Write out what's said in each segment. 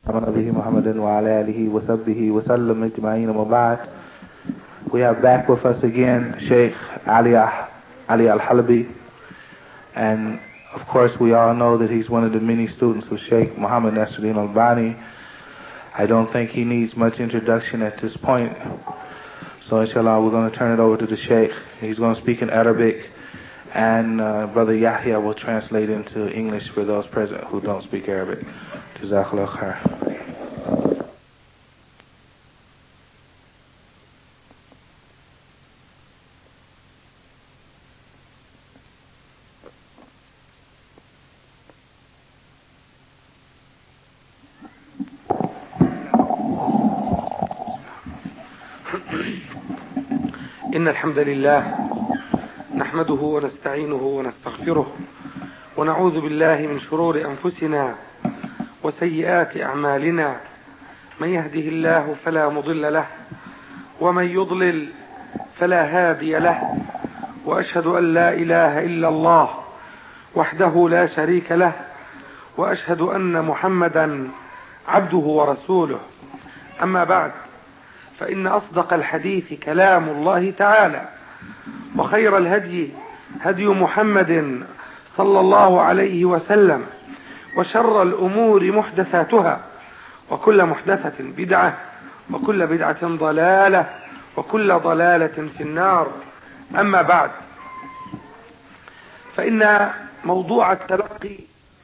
نبيه محمد وعلى آله وصحبه وسلم أجمعين وبعد. We have back with us again Sheikh Ali Al-Halabi, and of course we all know that he's one of the many students of Sheikh Muhammad Nasruddin Albani. I don't think he needs much introduction at this point, so inshallah we're going to turn it over to the Sheikh. He's going to speak in Arabic, and Brother Yahya will translate into English for those present who don't speak Arabic. Jazakallah khair. إن الحمد لله نحمده ونستعينه ونستغفره ونعوذ بالله من شرور أنفسنا وسيئات أعمالنا. من يهده الله فلا مضل له ومن يضلل فلا هادي له، وأشهد أن لا إله إلا الله وحده لا شريك له، وأشهد أن محمدا عبده ورسوله. أما بعد، فإن أصدق الحديث كلام الله تعالى، وخير الهدي هدي محمد صلى الله عليه وسلم، وشر الأمور محدثاتها، وكل محدثة بدعة، وكل بدعة ضلالة، وكل ضلالة في النار. أما بعد، فإن موضوع التلقي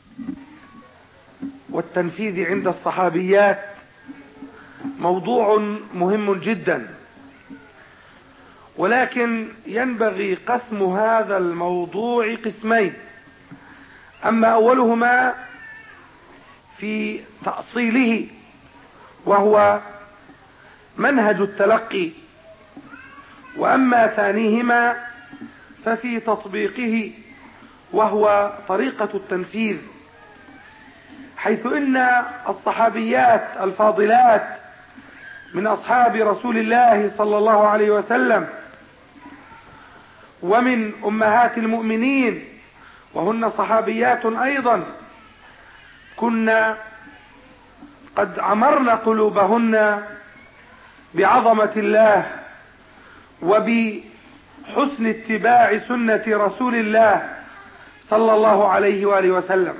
والتنفيذ عند الصحابيات موضوع مهم جدا، ولكن ينبغي قسم هذا الموضوع قسمين. أما أولهما في تأصيله وهو منهج التلقي، وأما ثانيهما ففي تطبيقه وهو طريقة التنفيذ، حيث إن الصحابيات الفاضلات من أصحاب رسول الله صلى الله عليه وسلم ومن أمهات المؤمنين وهن صحابيات أيضا، كنا قد عمرنا قلوبهن بعظمة الله وبحسن اتباع سنة رسول الله صلى الله عليه وآله وسلم.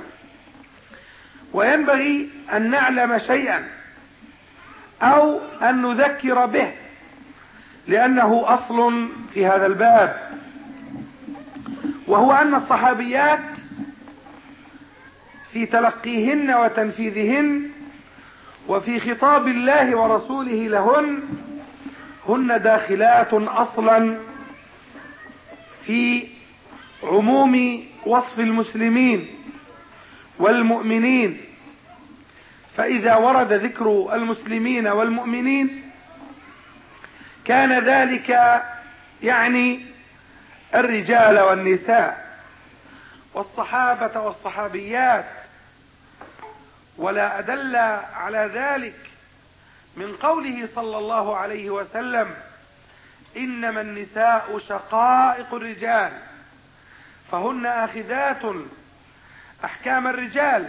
وينبغي أن نعلم شيئا أو أن نذكر به، لأنه أصل في هذا الباب، وهو أن الصحابيات في تلقيهن وتنفيذهن وفي خطاب الله ورسوله لهن هن داخلات أصلا في عموم وصف المسلمين والمؤمنين. فإذا ورد ذكر المسلمين والمؤمنين كان ذلك يعني الرجال والنساء والصحابة والصحابيات. ولا أدل على ذلك من قوله صلى الله عليه وسلم: إنما النساء شقائق الرجال، فهن آخذات أحكام الرجال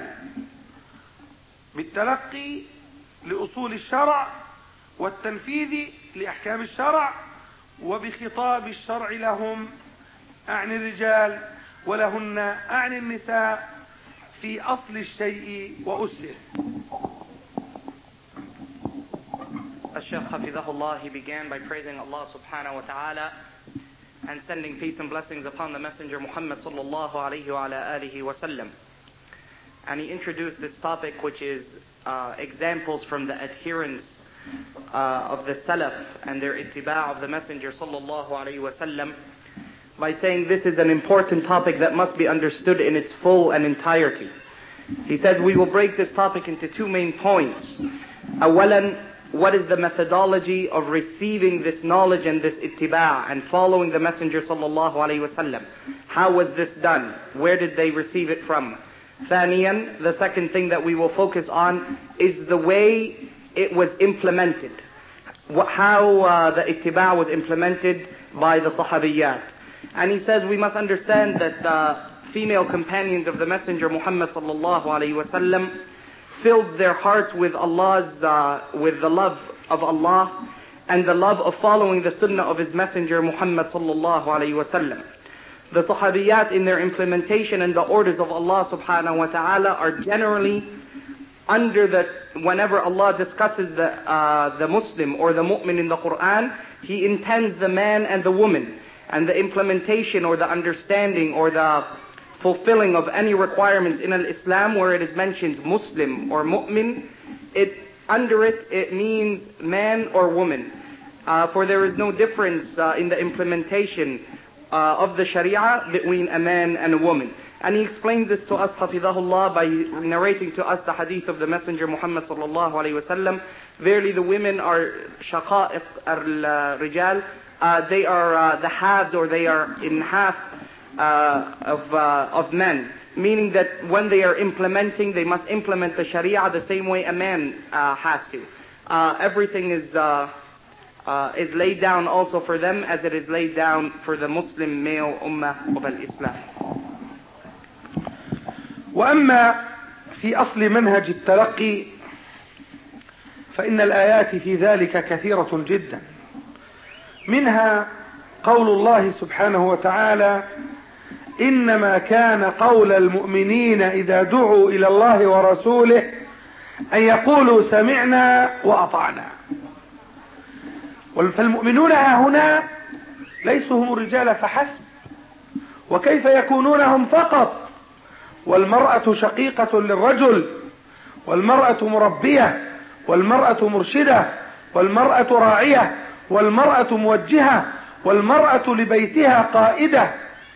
بالتلقي لأصول الشرع والتنفيذ لأحكام الشرع، وبخطاب الشرع لهم أعني الرجال ولهن أعني النساء في أصل الشيء وأسره. Al-Shaykh Hafizahullah, he began by praising Allah subhanahu wa ta'ala and sending peace and blessings upon the Messenger Muhammad sallallahu alayhi wa ala alihi wa sallam. And he introduced this topic, which is examples from the adherents of the Salaf and their ittiba' of the Messenger sallallahu alayhi wa sallam, by saying this is an important topic that must be understood in its full and entirety. He says we will break this topic into two main points. Awalan, what is the methodology of receiving this knowledge and this ittiba' and following the Messenger sallallahu alayhi wa sallam? How was this done? Where did they receive it from? Thaniyan, the second thing that we will focus on is the way it was implemented. How the ittiba' was implemented by the sahabiyat. And he says we must understand that female companions of the Messenger Muhammad sallallahu alayhi wa sallam filled their hearts with with the love of Allah and the love of following the sunnah of His Messenger Muhammad sallallahu alayhi wa sallam. The Sahabiyat in their implementation and the orders of Allah subhanahu wa ta'ala are generally whenever Allah discusses the Muslim or the mu'min in the Quran, He intends the man and the woman, and the implementation or the understanding or the fulfilling of any requirements in Islam where it is mentioned Muslim or mu'min, under it means man or woman. For there is no difference in the implementation of the Sharia between a man and a woman. And he explains this to us, Hafidahullah, by narrating to us the hadith of the Messenger Muhammad sallallahu alayhi wa sallam. Verily the women are shaqa'iq al-rijal. They are the halves, or they are in half of men. Meaning that when they are implementing, they must implement the Sharia the same way a man has to. Everything is laid down also for them as it is laid down for the Muslim male ummah of al-Islam. وأما في أصل منهج التلقي فإن الآيات في ذلك كثيرة جدا، منها قول الله سبحانه وتعالى: إنما كان قول المؤمنين إذا دعوا إلى الله ورسوله أن يقولوا سمعنا وأطعنا. فالمؤمنون هنا ليسوا هم الرجال فحسب، وكيف يكونونهم فقط؟ والمرأة شقيقة للرجل، والمرأة مربية، والمرأة مرشدة، والمرأة راعية، والمرأة موجهة، والمرأة لبيتها قائدة.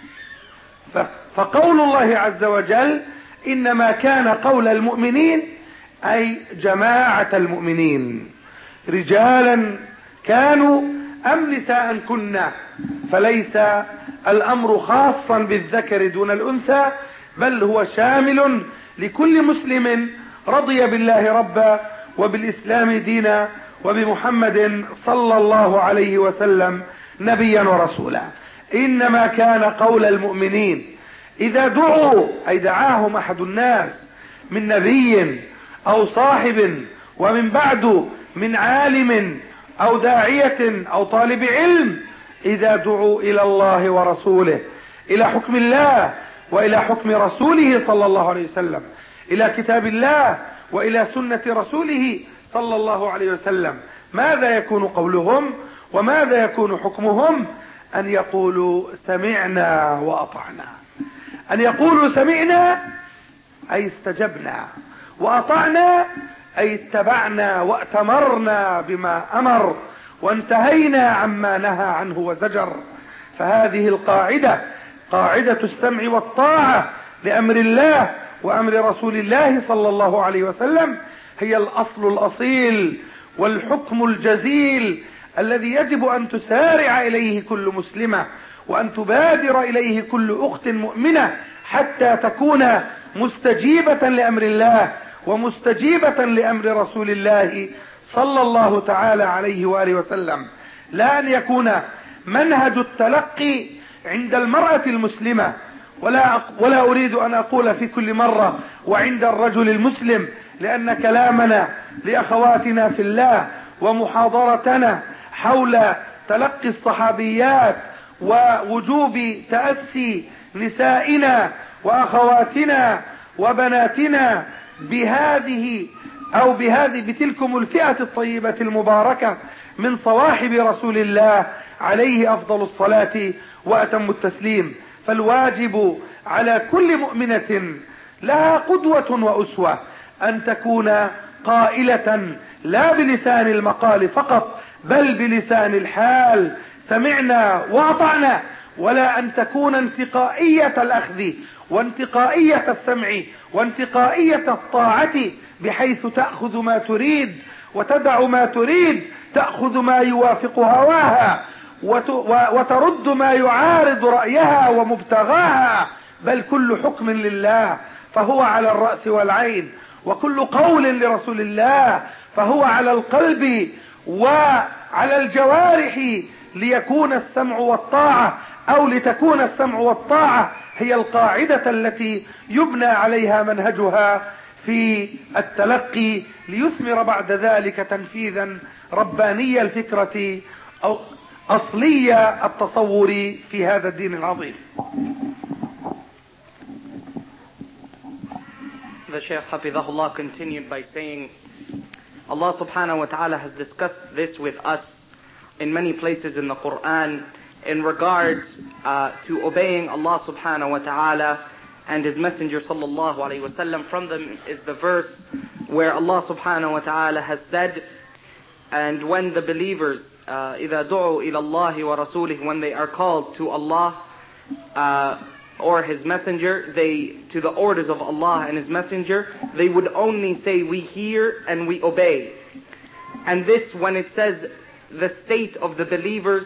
فقول الله عز وجل إنما كان قول المؤمنين أي جماعة المؤمنين، رجالا كانوا أم نساء كنا، فليس الأمر خاصا بالذكر دون الأنثى، بل هو شامل لكل مسلم رضي بالله ربا وبالإسلام دينا وبمحمد صلى الله عليه وسلم نبيا ورسولا. إنما كان قول المؤمنين إذا دعوا، أي دعاهم أحد الناس من نبي أو صاحب، ومن بعد من عالم أو داعية أو طالب علم، إذا دعوا إلى الله ورسوله، إلى حكم الله وإلى حكم رسوله صلى الله عليه وسلم، إلى كتاب الله وإلى سنة رسوله صلى الله عليه وسلم، ماذا يكون قولهم وماذا يكون حكمهم؟ أن يقولوا سمعنا وأطعنا. أن يقولوا سمعنا أي استجبنا، وأطعنا أي اتبعنا واتمرنا بما أمر وانتهينا عما نهى عنه وزجر. فهذه القاعدة، قاعدة السمع والطاعة لأمر الله وأمر رسول الله صلى الله عليه وسلم، هي الأصل الأصيل والحكم الجزيل الذي يجب أن تسارع إليه كل مسلمة، وأن تبادر إليه كل أخت مؤمنة، حتى تكون مستجيبة لأمر الله ومستجيبة لأمر رسول الله صلى الله تعالى عليه وآله وسلم. لا أن يكون منهج التلقي عند المرأة المسلمة، ولا أريد أن أقول في كل مرة وعند الرجل المسلم، لأن كلامنا لأخواتنا في الله ومحاضرتنا حول تلقي الصحابيات ووجوب تأسي نسائنا وأخواتنا وبناتنا بتلكم الفئة الطيبة المباركة من صواحب رسول الله عليه أفضل الصلاة وأتم التسليم. فالواجب على كل مؤمنة لها قدوة وأسوة أن تكون قائلة لا بلسان المقال فقط، بل بلسان الحال: سمعنا وأطعنا. ولا أن تكون انتقائية الأخذ وانتقائية السمع وانتقائية الطاعة، بحيث تأخذ ما تريد وتدع ما تريد، تأخذ ما يوافق هواها وترد ما يعارض رأيها ومبتغاها، بل كل حكم لله فهو على الرأس والعين، وكل قول لرسول الله فهو على القلب وعلى الجوارح، ليكون السمع والطاعة أو لتكون السمع والطاعة هي القاعدة التي يبنى عليها منهجها في التلقي ليثمر بعد ذلك تنفيذا رباني الفكرة أو أصلي التصور في هذا الدين العظيم. The Shaykh Hafidhahullah continued by saying, Allah subhanahu wa ta'ala has discussed this with us in many places in the Quran in regards to obeying Allah subhanahu wa ta'ala and His Messenger sallallahu alayhi wa sallam. From them is the verse where Allah subhanahu wa ta'ala has said, and when the believers إِذَا دُعُوا إِلَى اللَّهِ وَرَسُولِهِ, when they are called to Allah or His Messenger, to the orders of Allah and His Messenger, they would only say, we hear and we obey. And this, when it says the state of the believers,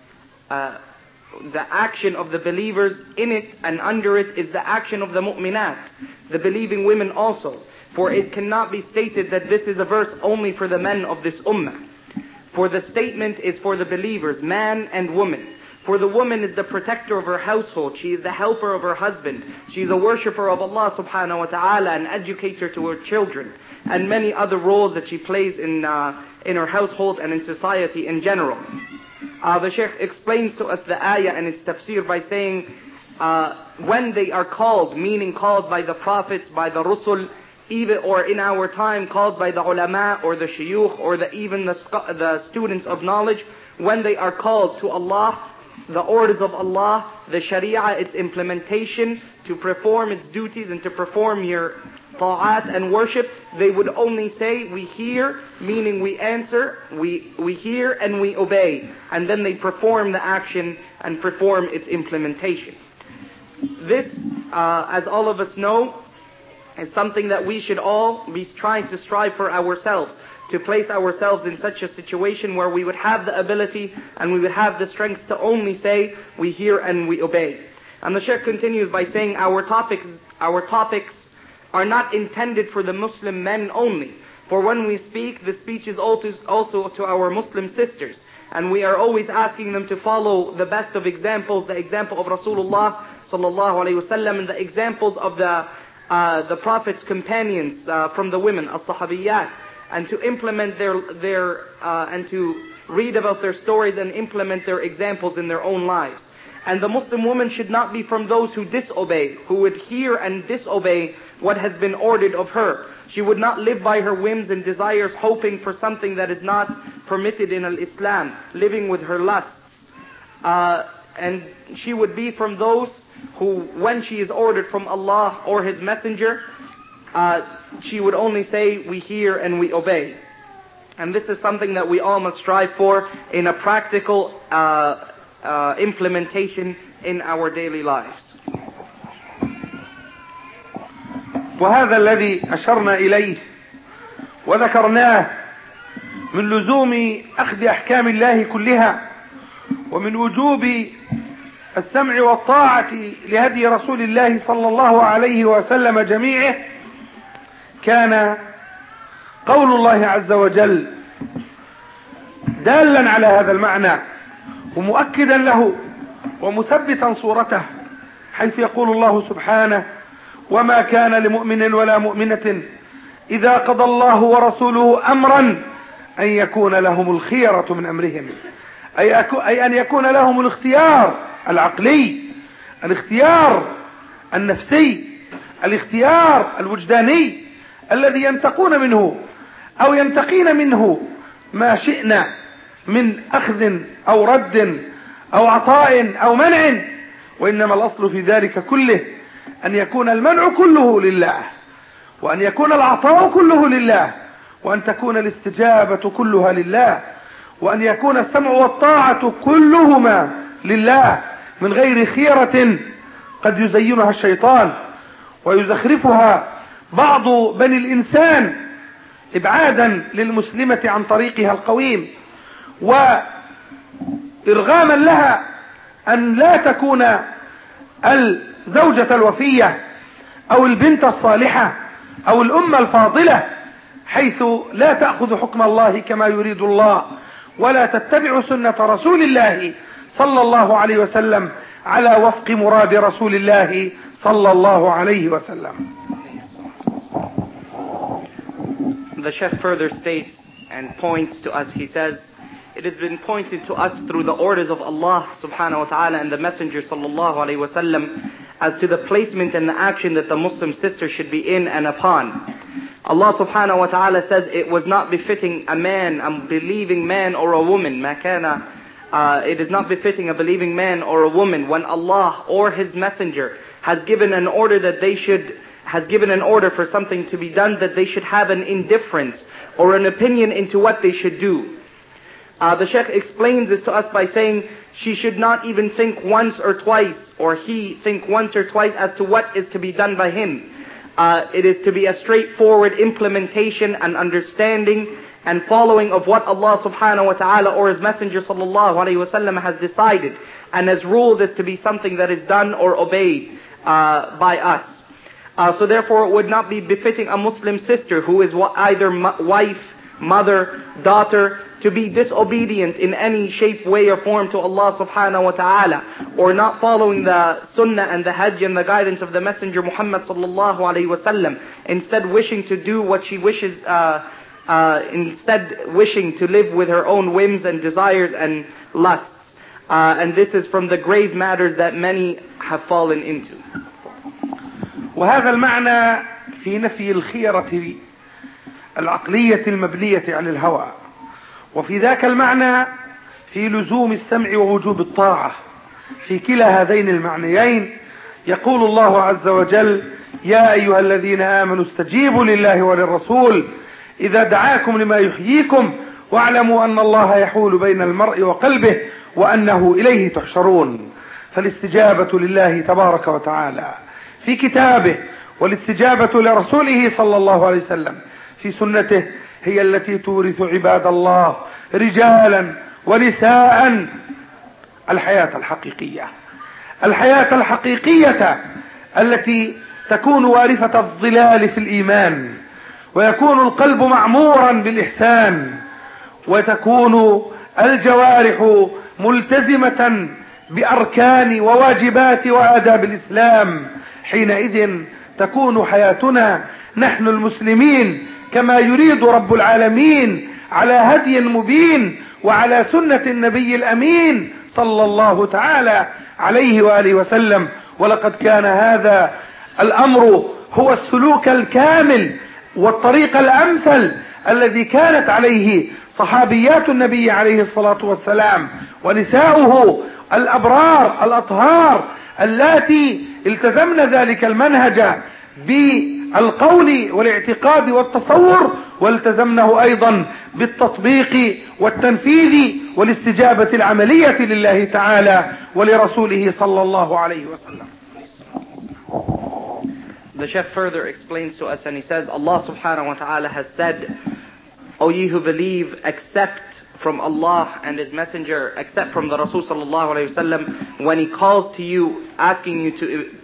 the action of the believers, in it and under it is the action of the mu'minat, the believing women also. For it cannot be stated that this is a verse only for the men of this ummah. For the statement is for the believers, man and woman. For the woman is the protector of her household. She is the helper of her husband. She is a worshipper of Allah subhanahu wa ta'ala, an educator to her children, and many other roles that she plays in her household and in society in general. The Shaykh explains to us the ayah and its tafsir by saying, when they are called, meaning called by the prophets, by the rusul, even or in our time called by the ulama or the shuyukh or even the students of knowledge, when they are called to Allah, the orders of Allah, the sharia, its implementation, to perform its duties and to perform your ta'at and worship, they would only say, we hear, meaning we answer, we hear and we obey. And then they perform the action and perform its implementation. This, as all of us know, is something that we should all be trying to strive for ourselves, to place ourselves in such a situation where we would have the ability and we would have the strength to only say, we hear and we obey. And the Shaykh continues by saying, our topics are not intended for the Muslim men only. For when we speak, the speech is also to our Muslim sisters. And we are always asking them to follow the best of examples, the example of Rasulullah sallallahu alayhi wasallam, and the examples of the Prophet's companions from the women, as-sahabiyyat, and to implement their and to read about their stories and implement their examples in their own lives. And the Muslim woman should not be from those who disobey, who would hear and disobey what has been ordered of her. She would not live by her whims and desires, hoping for something that is not permitted in Islam, living with her lusts. And she would be from those who, when she is ordered from Allah or His Messenger, she would only say, we hear and we obey. And this is something that we all must strive for in a practical implementation in our daily lives. وهذا الذي أشرنا إليه وذكرناه من لزوم أخذ أحكام الله كلها ومن وجوب السمع والطاعة لهدي رسول الله صلى الله عليه وسلم جميعه، كان قول الله عز وجل دالا على هذا المعنى ومؤكدا له ومثبتا صورته، حيث يقول الله سبحانه: وما كان لمؤمن ولا مؤمنة إذا قضى الله ورسوله أمرا أن يكون لهم الخيرة من أمرهم، أي أن يكون لهم الاختيار العقلي، الاختيار النفسي، الاختيار الوجداني الذي ينتقون منه أو ينتقين منه ما شئنا من أخذ أو رد أو عطاء أو منع. وإنما الأصل في ذلك كله أن يكون المنع كله لله، وأن يكون العطاء كله لله، وأن تكون الاستجابة كلها لله، وأن يكون السمع والطاعة كلهما لله، من غير خيرة قد يزينها الشيطان ويزخرفها بعض بني الإنسان إبعادا للمسلمة عن طريقها القويم، وإرغاما لها أن لا تكون الزوجة الوفية أو البنت الصالحة أو الأمة الفاضلة، حيث لا تأخذ حكم الله كما يريد الله، ولا تتبع سنة رسول الله صلى الله عليه وسلم على وفق مراد رسول الله صلى الله عليه وسلم. The Sheikh further states and points to us, he says, it has been pointed to us through the orders of Allah subhanahu wa ta'ala and the Messenger sallallahu alayhi wa sallam as to the placement and the action that the Muslim sister should be in and upon. Allah subhanahu wa ta'ala says it was not befitting a man, a believing man or a woman, it is not befitting a believing man or a woman when Allah or His Messenger has given an order for something to be done, that they should have an indifference or an opinion into what they should do. The Shaykh explains this to us by saying she should not even think once or twice, or he think once or twice as to what is to be done by him. It is to be a straightforward implementation and understanding and following of what Allah subhanahu wa ta'ala or His Messenger sallallahu alayhi wa sallam has decided and has ruled is to be something that is done or obeyed by us. So therefore it would not be befitting a Muslim sister who is either wife, mother, daughter, to be disobedient in any shape, way or form to Allah subhanahu wa ta'ala, or not following the sunnah and the hajj and the guidance of the Messenger Muhammad sallallahu alayhi wa sallam, instead wishing to do what she wishes, instead wishing to live with her own whims and desires and lusts. And this is from the grave matters that many have fallen into. وهذا المعنى في نفي الخيرة العقلية المبنية على الهوى، وفي ذاك المعنى في لزوم السمع ووجوب الطاعة. في كلا هذين المعنيين يقول الله عز وجل: يا أيها الذين آمنوا استجيبوا لله وللرسول إذا دعاكم لما يحييكم واعلموا أن الله يحول بين المرء وقلبه وأنه إليه تحشرون. فالاستجابة لله تبارك وتعالى في كتابه، والاستجابة لرسوله صلى الله عليه وسلم في سنته، هي التي تورث عباد الله رجالا ونساء الحياة الحقيقية، الحياة الحقيقية التي تكون وارثة الظلال في الإيمان، ويكون القلب معمورا بالإحسان، وتكون الجوارح ملتزمة بأركان وواجبات وآداب الإسلام. حينئذ تكون حياتنا نحن المسلمين كما يريد رب العالمين، على هدي مبين وعلى سنة النبي الأمين صلى الله تعالى عليه وآله وسلم. ولقد كان هذا الأمر هو السلوك الكامل والطريق الأمثل الذي كانت عليه صحابيات النبي عليه الصلاة والسلام ونساؤه الأبرار الأطهار اللاتي التزمن ذلك المنهج بالقول والاعتقاد والتصور، والتزمنه أيضا بالتطبيق والتنفيذ والاستجابة العملية لله تعالى ولرسوله صلى الله عليه وسلم. The Shaykh further explains to us and he says, Allah subhanahu wa ta'ala has said, O ye who believe, accept from Allah and His Messenger, except from the Rasul sallallahu alayhi wa sallam, when he calls to you, asking you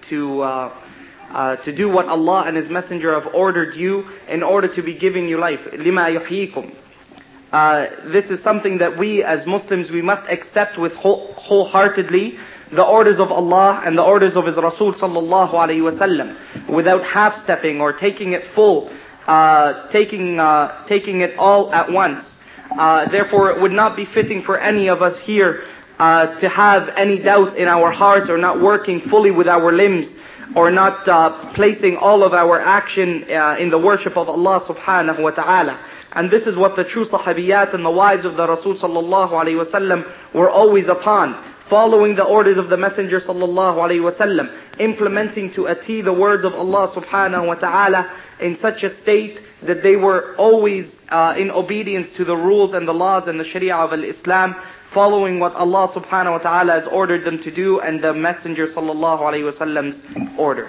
to do what Allah and His Messenger have ordered you in order to be giving you life. لِمَا يُحْيِيكُمْ. This is something that we as Muslims, we must accept with wholeheartedly, the orders of Allah and the orders of His Rasul sallallahu alayhi wa sallam, without half-stepping or taking it full, taking it all at once. Therefore it would not be fitting for any of us here to have any doubt in our hearts, or not working fully with our limbs, or not placing all of our action in the worship of Allah subhanahu wa ta'ala. And this is what the true sahabiyat and the wives of the Rasul sallallahu alayhi wa sallam were always upon, following the orders of the Messenger sallallahu alayhi wa sallam, implementing to a T the words of Allah subhanahu wa ta'ala in such a state that they were always in obedience to the rules and the laws and the sharia of Islam, following what Allah subhanahu wa ta'ala has ordered them to do and the Messenger sallallahu alayhi wa sallam's order.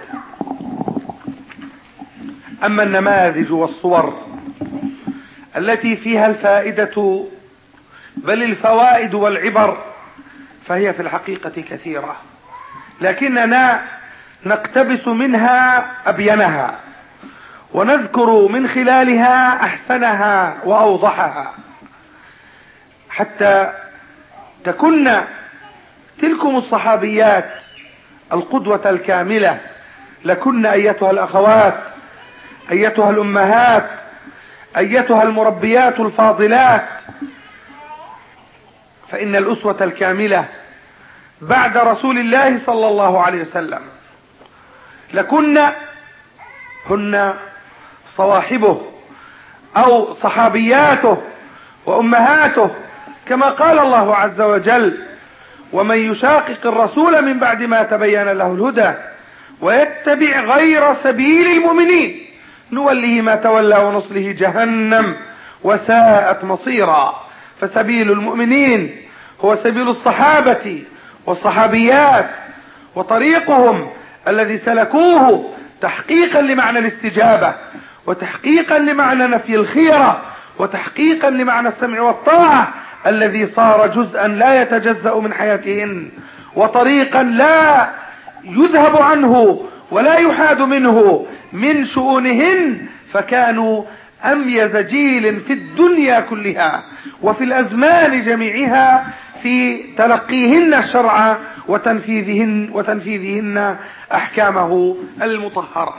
أما النماذج والصور التي فيها الفائدة بل الفوائد والعبر فهي في الحقيقة كثيرة، لكننا نقتبس منها أبينها ونذكر من خلالها أحسنها وأوضحها، حتى تكن تلكم الصحابيات القدوة الكاملة لكن أيتها الأخوات، أيتها الأمهات، أيتها المربيات الفاضلات، فإن الأسوة الكاملة بعد رسول الله صلى الله عليه وسلم لكن هن صواحبه أو صحابياته وأمهاته، كما قال الله عز وجل: ومن يشاقق الرسول من بعد ما تبين له الهدى ويتبع غير سبيل المؤمنين نوله ما تولى ونصله جهنم وساءت مصيرا. فسبيل المؤمنين هو سبيل الصحابة والصحابيات وطريقهم الذي سلكوه تحقيقا لمعنى الاستجابة، وتحقيقا لمعنى نفي الخيرة، وتحقيقا لمعنى السمع والطاعة الذي صار جزءا لا يتجزأ من حياتهن، وطريقا لا يذهب عنه ولا يحاد منه من شؤونهن، فكانوا أميز جيل في الدنيا كلها وفي الأزمان جميعها في تلقيهن الشرع وتنفيذهن أحكامه المطهرة.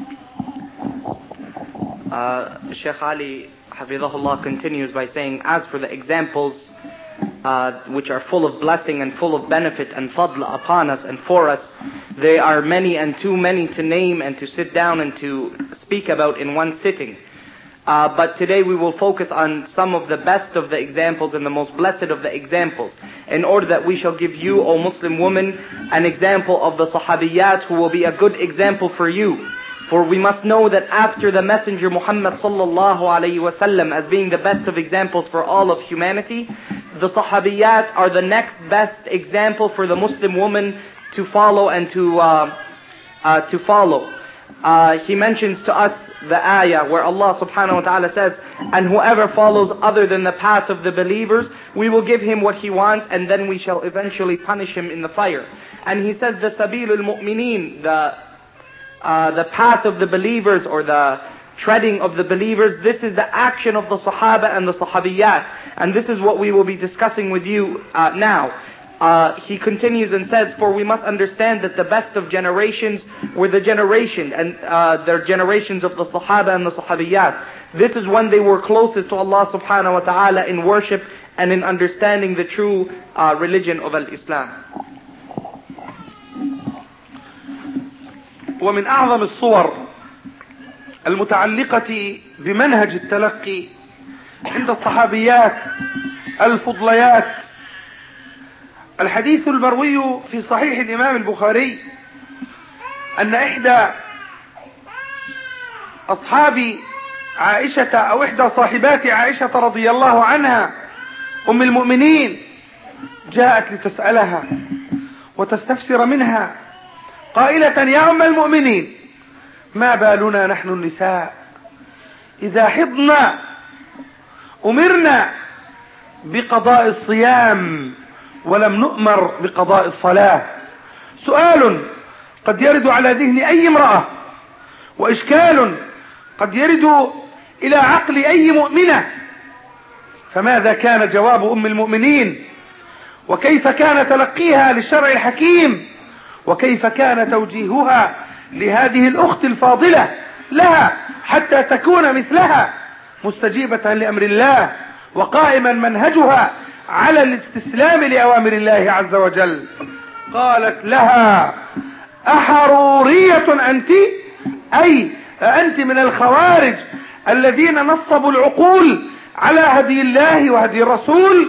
Sheikh Ali Hafidhahullah continues by saying, as for the examples which are full of blessing and full of benefit and fadl upon us and for us, they are many and too many to name and to sit down and to speak about in one sitting. But today we will focus on some of the best of the examples and the most blessed of the examples, in order that we shall give you, O Muslim woman, an example of the Sahabiyat who will be a good example for you. For we must know that after the Messenger Muhammad sallallahu alayhi wa sallam as being the best of examples for all of humanity, the Sahabiyat are the next best example for the Muslim woman to follow and to follow. He mentions to us the ayah where Allah subhanahu wa ta'ala says, and whoever follows other than the path of the believers, we will give him what he wants and then we shall eventually punish him in the fire. And he says the sabilul mu'mineen, the path of the believers or the treading of the believers, this is the action of the Sahaba and the Sahabiyat. And this is what we will be discussing with you now. He continues and says, for we must understand that the best of generations were the generation and their generations of the Sahaba and the Sahabiyat. This is when they were closest to Allah subhanahu wa ta'ala in worship and in understanding the true religion of al-Islam. ومن أعظم الصور المتعلقة بمنهج التلقي عند الصحابيات الفضليات الحديث المروي في صحيح الإمام البخاري أن إحدى أصحاب عائشة أو إحدى صاحبات عائشة رضي الله عنها أم المؤمنين جاءت لتسألها وتستفسر منها قائلة: يا أم المؤمنين، ما بالنا نحن النساء إذا حضنا أمرنا بقضاء الصيام ولم نؤمر بقضاء الصلاة؟ سؤال قد يرد على ذهن أي امرأة، وإشكال قد يرد إلى عقل أي مؤمنة. فماذا كان جواب أم المؤمنين؟ وكيف كان تلقيها للشرع الحكيم؟ وكيف كان توجيهها لهذه الأخت الفاضلة لها حتى تكون مثلها مستجيبة لأمر الله وقائما منهجها على الاستسلام لأوامر الله عز وجل؟ قالت لها: أحرورية أنت؟ أي أنت من الخوارج الذين نصبوا العقول على هدي الله وهدي الرسول؟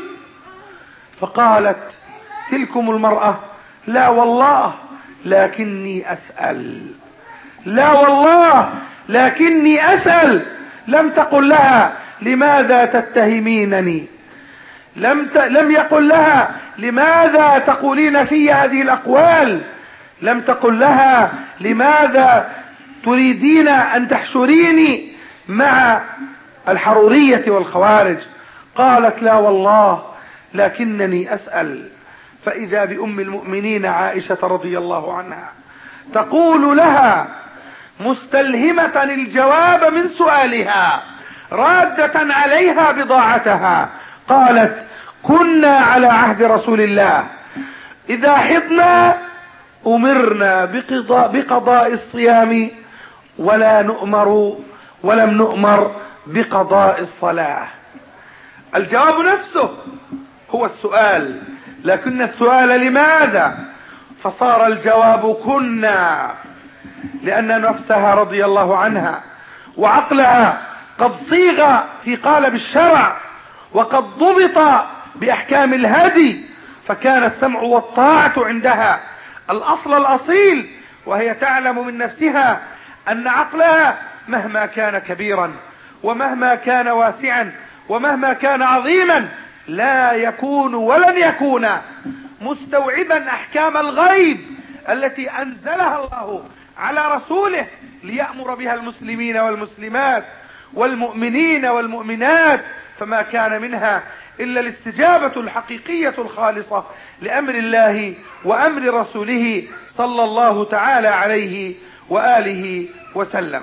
فقالت تلكم المرأة: لا والله لكني أسأل، لا والله لكني أسأل. لم تقل لها: لماذا تتهمينني؟ لم يقل لها: لماذا تقولين في هذه الأقوال؟ لم تقل لها: لماذا تريدين أن تحشريني مع الحرورية والخوارج؟ قالت: لا والله لكنني أسأل. فإذا بأم المؤمنين عائشة رضي الله عنها تقول لها مستلهمة الجواب من سؤالها، رادة عليها بضاعتها، قالت: كنا على عهد رسول الله إذا حضنا أمرنا بقضاء الصيام ولم نؤمر بقضاء الصلاة؟ الجواب نفسه هو السؤال، لكن السؤال لماذا؟ فصار الجواب كنا، لأن نفسها رضي الله عنها وعقلها قد صيغ في قالب الشرع، وقد ضبط بأحكام الهدي، فكان السمع والطاعة عندها الأصل الأصيل، وهي تعلم من نفسها أن عقلها مهما كان كبيرا ومهما كان واسعا ومهما كان عظيما لا يكون ولن يكون مستوعبا أحكام الغيب التي أنزلها الله على رسوله ليأمر بها المسلمين والمسلمات والمؤمنين والمؤمنات، فما كان منها إلا الاستجابة الحقيقية الخالصة لأمر الله وأمر رسوله صلى الله تعالى عليه وآله وسلم.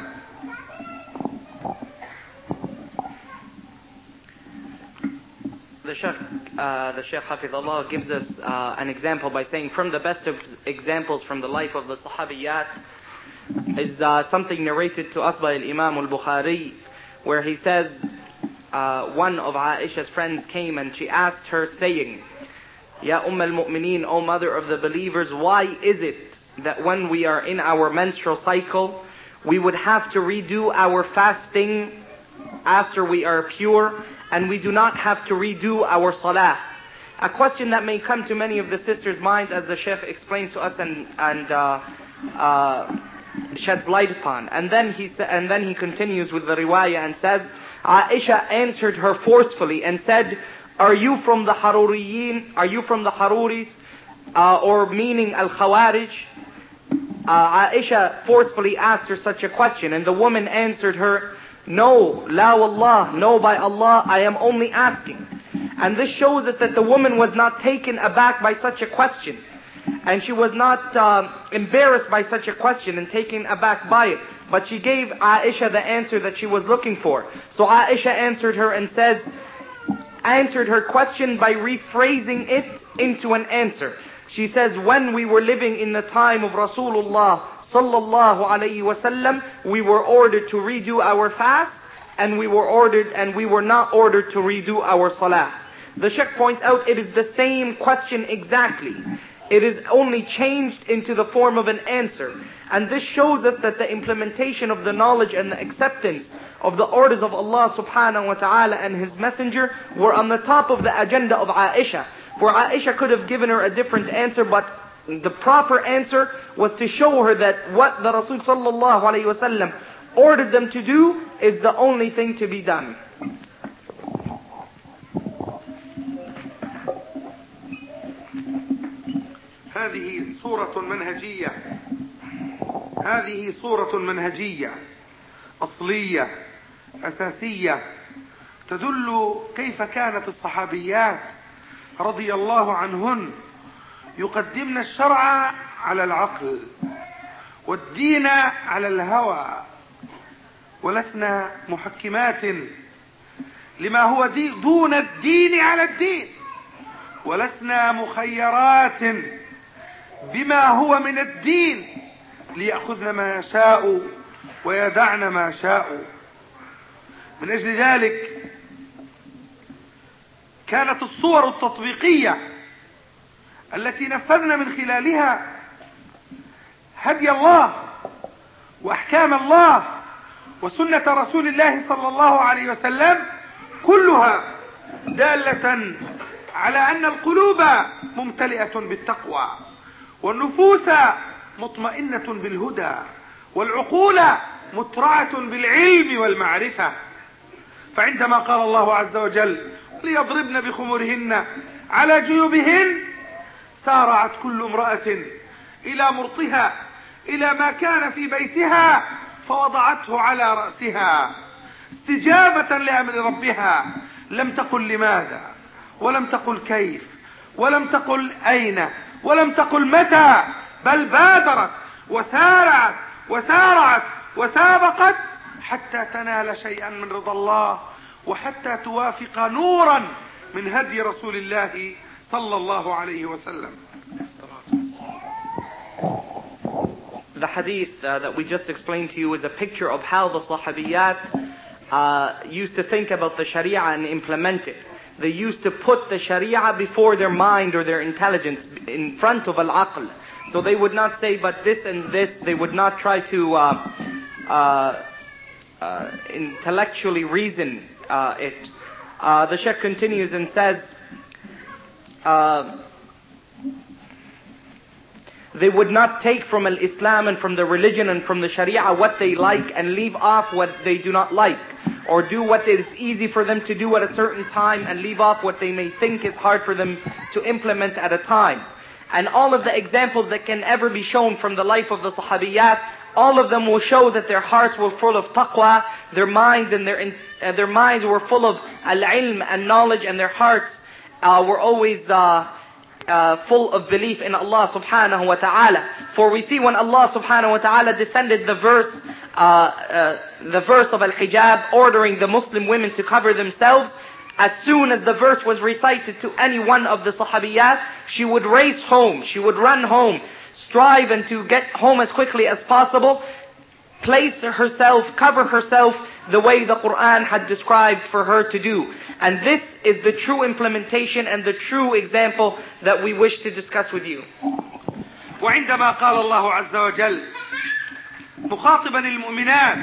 The Shaykh Hafidhullah gives us an example by saying, from the best of examples from the life of the Sahabiyat is something narrated to us by Imam al-Bukhari, where he says one of Aisha's friends came and she asked her, saying, Ya al-Mu'mineen, O mother of the believers, why is it that when we are in our menstrual cycle we would have to redo our fasting after we are pure, and we do not have to redo our salah? A question that may come to many of the sisters' minds, as the Shaykh explains to us and sheds light upon. And then he continues with the riwayah and says, Aisha answered her forcefully and said, are you from the Haruriyin? Are you from the Haruris? Or meaning Al-Khawarij? Aisha forcefully asked her such a question, and the woman answered her, no, la wallah, no by Allah, I am only asking. And this shows us that the woman was not taken aback by such a question, and she was not embarrassed by such a question and taken aback by it, but she gave Aisha the answer that she was looking for. So Aisha answered her and answered her question by rephrasing it into an answer. She says, when we were living in the time of Rasulullah sallallahu alayhi wasallam, we were ordered to redo our fast, and we were not ordered to redo our salah. The Shaykh points out it is the same question exactly. It is only changed into the form of an answer. And this shows us that the implementation of the knowledge and the acceptance of the orders of Allah subhanahu wa ta'ala and His Messenger were on the top of the agenda of Aisha. For Aisha could have given her a different answer, but the proper answer was to show her that what the Rasul sallallahu alayhi wa sallam ordered them to do is the only thing to be done. هذه صورة منهجية أصلية أساسية تدل كيف كانت الصحابيات رضي الله عنهن يقدمن الشرع على العقل والدين على الهوى، ولسنا محكمات لما هو دون الدين على الدين، ولسنا مخيرات بما هو من الدين ليأخذن ما يشاء ويدعن ما شاء. من أجل ذلك كانت الصور التطبيقية التي نفذنا من خلالها هدي الله وأحكام الله وسنة رسول الله صلى الله عليه وسلم كلها دالة على أن القلوب ممتلئة بالتقوى، والنفوس مطمئنة بالهدى، والعقول مترعة بالعلم والمعرفة. فعندما قال الله عز وجل ليضربن بخمرهن على جيوبهن، سارعت كل امرأة إلى مرطها إلى ما كان في بيتها فوضعته على رأسها استجابة لأمر ربها. لم تقل لماذا، ولم تقل كيف، ولم تقل أين، ولم تقل متى، بل بادرت وسارعت وسابقت حتى تنال شيئا من رضا الله، وحتى توافق نورا من هدي رسول الله صلى الله عليه وسلم. The hadith that we just explained to you is a picture of how the Sahabiyat used to think about the Sharia and implement it. They used to put the Sharia before their mind or their intelligence, in front of al-aql. So they would not say, but this and this. They would not try to intellectually reason it. The Shaykh continues and says, they would not take from Islam and from the religion and from the Sharia what they like and leave off what they do not like, or do what is easy for them to do at a certain time and leave off what they may think is hard for them to implement at a time. And all of the examples that can ever be shown from the life of the Sahabiyat, all of them will show that their hearts were full of taqwa, their minds and their minds were full of al-ilm and knowledge, and their hearts were always full of belief in Allah subhanahu wa ta'ala. For we see when Allah subhanahu wa ta'ala descended the verse of al-hijab, ordering the Muslim women to cover themselves, as soon as the verse was recited to any one of the sahabiyat, she would race home, she would run home, strive and to get home as quickly as possible, place herself, cover herself the way the Quran had described for her to do. And this is the true implementation and the true example that we wish to discuss with you. وعندما قال الله عز وجل مخاطبا المؤمنات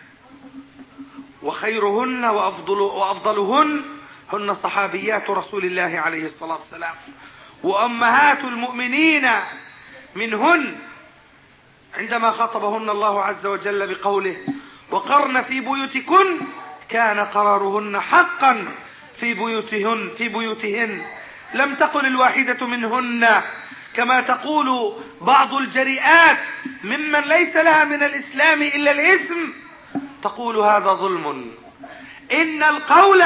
وخيرهن وأفضلهن هن صحابيات رسول الله عليه الصلاة والسلام وأمهات المؤمنين منهن، عندما خاطبهن الله عز وجل بقوله وقرن في بيوتكن كان قرارهن حقا في بيوتهن لم تقل الواحدة منهن كما تقول بعض الجريئات ممن ليس لها من الإسلام إلا الاسم، تقول هذا ظلم. إن القول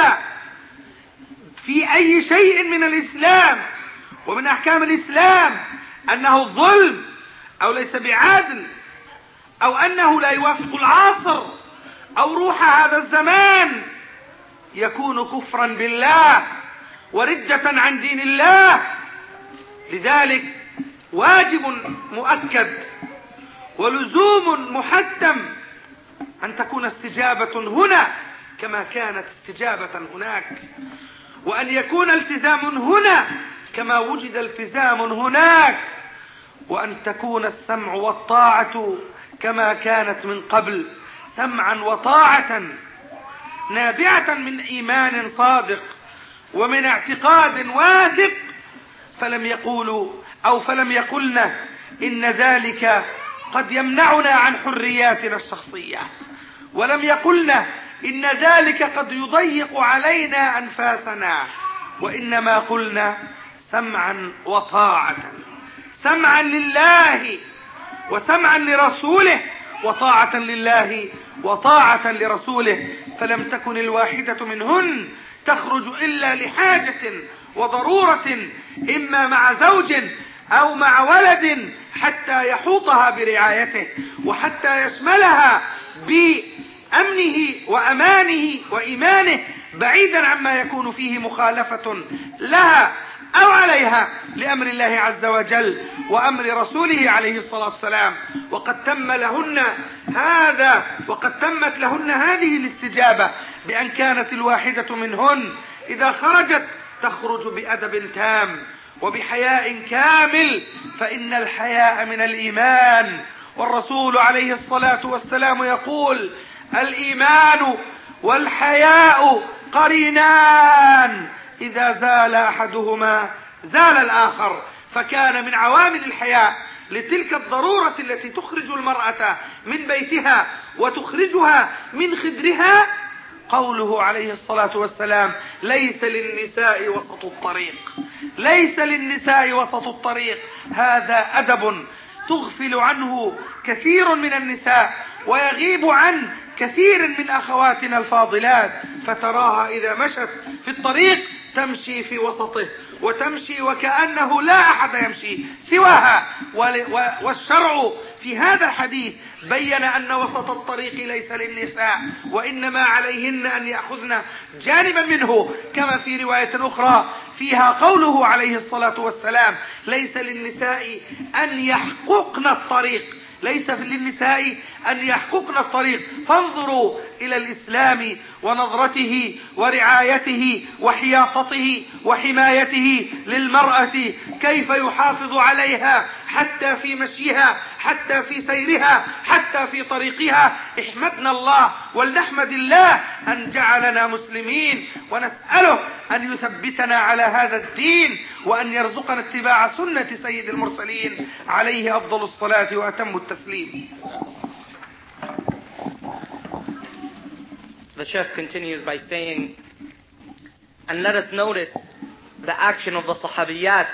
في أي شيء من الإسلام ومن أحكام الإسلام أنه ظلم أو ليس بعادل أو أنه لا يوافق العصر أو روح هذا الزمان يكون كفرا بالله وردة عن دين الله. لذلك واجب مؤكد ولزوم محتم أن تكون استجابة هنا كما كانت استجابة هناك، وأن يكون التزام هنا كما وجد التزام هناك، وأن تكون السمع والطاعة كما كانت من قبل، سمعا وطاعة نابعة من إيمان صادق ومن اعتقاد واثق. فلم يقولوا أو فلم يقلنا إن ذلك قد يمنعنا عن حرياتنا الشخصية، ولم يقلنا إن ذلك قد يضيق علينا أنفاسنا، وإنما قلنا سمعا وطاعة، سمعا لله وسمعا لرسوله وطاعة لله وطاعة لرسوله. فلم تكن الواحدة منهن تخرج إلا لحاجة وضرورة، إما مع زوج أو مع ولد، حتى يحوطها برعايته وحتى يشملها بأمنه وأمانه وإيمانه، بعيدا عما يكون فيه مخالفة لها أو عليها لأمر الله عز وجل وأمر رسوله عليه الصلاة والسلام. وقد تمت لهن هذه الاستجابة بأن كانت الواحدة منهن إذا خرجت تخرج بأدب تام وبحياء كامل، فإن الحياء من الإيمان. والرسول عليه الصلاة والسلام يقول الإيمان والحياء قرينان إذا زال أحدهما زال الآخر. فكان من عوامل الحياء لتلك الضرورة التي تخرج المرأة من بيتها وتخرجها من خدرها قوله عليه الصلاة والسلام ليس للنساء وسط الطريق، ليس للنساء وسط الطريق. هذا أدب تغفل عنه كثير من النساء ويغيب عن كثير من أخواتنا الفاضلات، فتراها إذا مشت في الطريق تمشي في وسطه وتمشي وكأنه لا أحد يمشي سواها. والشرع في هذا الحديث بين أن وسط الطريق ليس للنساء، وإنما عليهن أن يأخذن جانبا منه، كما في رواية أخرى فيها قوله عليه الصلاة والسلام ليس للنساء أن يحققن الطريق، ليس للنساء أن يحققن الطريق. فانظروا إلى الإسلام ونظرته ورعايته وحياطته وحمايته للمرأة، كيف يحافظ عليها حتى في مشيها، حتى في سيرها، حتى في طريقها. احمدنا الله ولنحمد الله أن جعلنا مسلمين، ونسأله أن يثبتنا على هذا الدين، وأن يرزقنا اتباع سنة سيد المرسلين عليه أفضل الصلاة وأتم التسليم. The Shaykh continues by saying, and let us notice the action of the Sahabiyat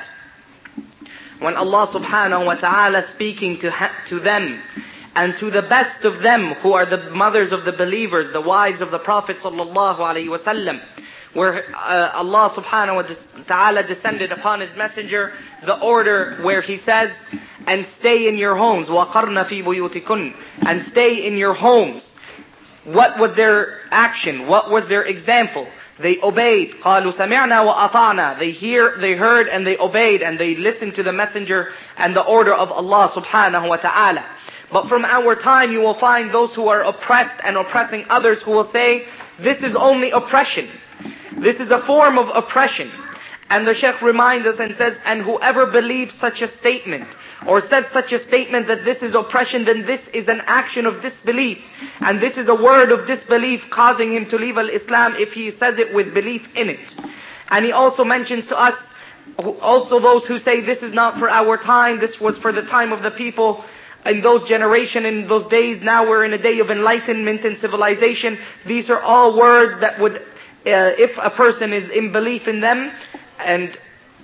when Allah subhanahu wa ta'ala speaking to them and to the best of them who are the mothers of the believers, the wives of the Prophet sallallahu alaihi wasallam, where Allah subhanahu wa ta'ala descended upon His messenger the order where He says, and stay in your homes, وَقَرْنَ فِي بُيُوتِكُنْ, and stay in your homes. What was their action? What was their example? They obeyed. قَالُوا سَمِعْنَا وَأَطَعْنَا. They heard and they obeyed and they listened to the messenger and the order of Allah subhanahu wa ta'ala. But from our time you will find those who are oppressed and oppressing others who will say, this is only oppression. This is a form of oppression. And the Shaykh reminds us and says, and whoever believes such a statement, or said such a statement that this is oppression, then this is an action of disbelief. And this is a word of disbelief causing him to leave al-Islam if he says it with belief in it. And he also mentions to us, also those who say this is not for our time, this was for the time of the people in those generation, in those days, now we're in a day of enlightenment and civilization. These are all words that would, if a person is in belief in them and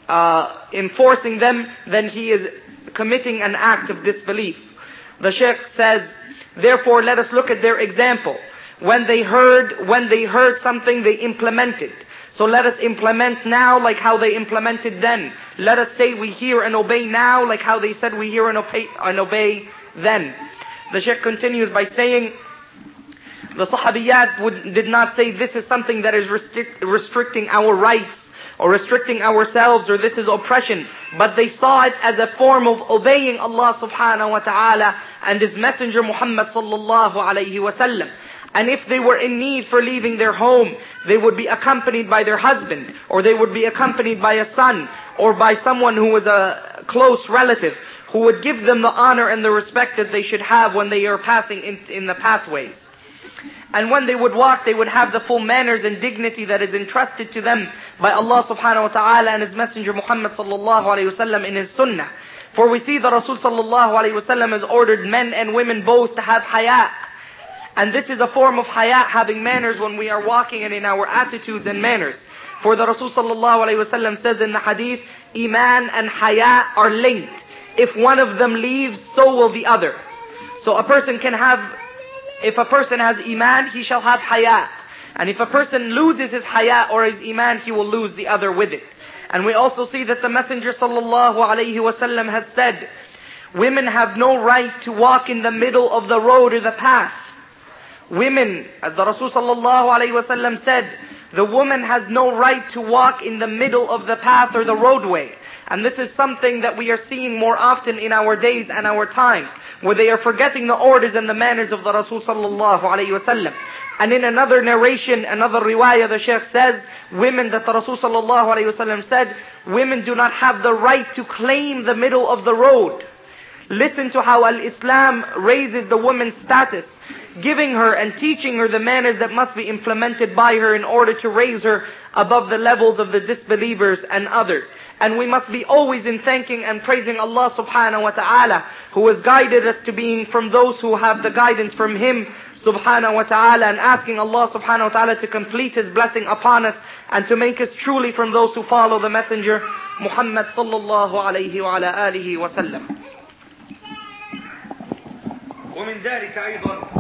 enforcing them, then he is committing an act of disbelief. The Shaykh says, therefore let us look at their example. When they heard something, they implemented. So let us implement now like how they implemented then. Let us say we hear and obey now like how they said we hear and obey then. The Shaykh continues by saying, the Sahabiyat did not say this is something that is restricting our rights or restricting ourselves, or this is oppression. But they saw it as a form of obeying Allah subhanahu wa ta'ala and His Messenger Muhammad sallallahu alayhi wa sallam. And if they were in need for leaving their home, they would be accompanied by their husband, or they would be accompanied by a son, or by someone who was a close relative, who would give them the honor and the respect that they should have when they are passing in the pathways. And when they would walk, they would have the full manners and dignity that is entrusted to them by Allah subhanahu wa ta'ala and His Messenger Muhammad sallallahu alayhi wa sallam in His sunnah. For we see that Rasul sallallahu alayhi wa sallam has ordered men and women both to have haya. And this is a form of haya, having manners when we are walking and in our attitudes and manners. For the Rasul sallallahu alayhi wa sallam says in the hadith, Iman and haya are linked. If one of them leaves, so will the other. So if a person has iman, he shall have haya. And if a person loses his haya or his iman, he will lose the other with it. And we also see that the Messenger sallallahu alayhi wasallam has said, women have no right to walk in the middle of the road or the path. Women, as the Rasul sallallahu alayhi wasallam said, the woman has no right to walk in the middle of the path or the roadway. And this is something that we are seeing more often in our days and our times, where they are forgetting the orders and the manners of the Rasul sallallahu alayhi wa sallam. And in another narration, another riwayah, the Shaykh says, women, that the Rasul sallallahu alayhi wa sallam said, women do not have the right to claim the middle of the road. Listen to how Al-Islam raises the woman's status, giving her and teaching her the manners that must be implemented by her in order to raise her above the levels of the disbelievers and others. And we must be always in thanking and praising Allah subhanahu wa ta'ala, who has guided us to being from those who have the guidance from Him subhanahu wa ta'ala, and asking Allah subhanahu wa ta'ala to complete His blessing upon us and to make us truly from those who follow the Messenger Muhammad sallallahu alayhi wa ala alihi wa sallam. ومن ذلك أيضا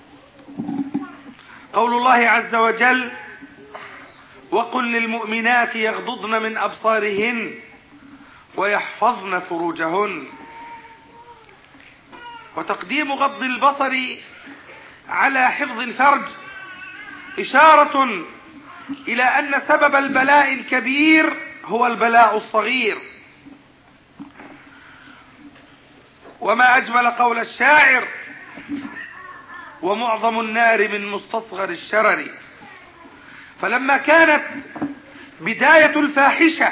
قول الله عز وجل وقل للمؤمنات يغضضن من أبصارهن ويحفظن فروجهن. وتقديم غض البصر على حفظ الفرج إشارة إلى أن سبب البلاء الكبير هو البلاء الصغير. وما أجمل قول الشاعر ومعظم النار من مستصغر الشرر. فلما كانت بداية الفاحشة